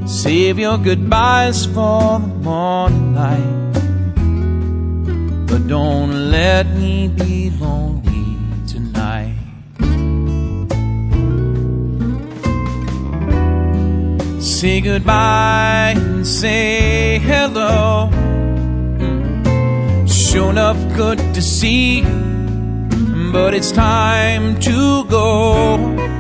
Save your goodbyes for the morning light, but don't let me be lonely tonight. Say goodbye and say hello. Sure enough good to see you, but it's time to go.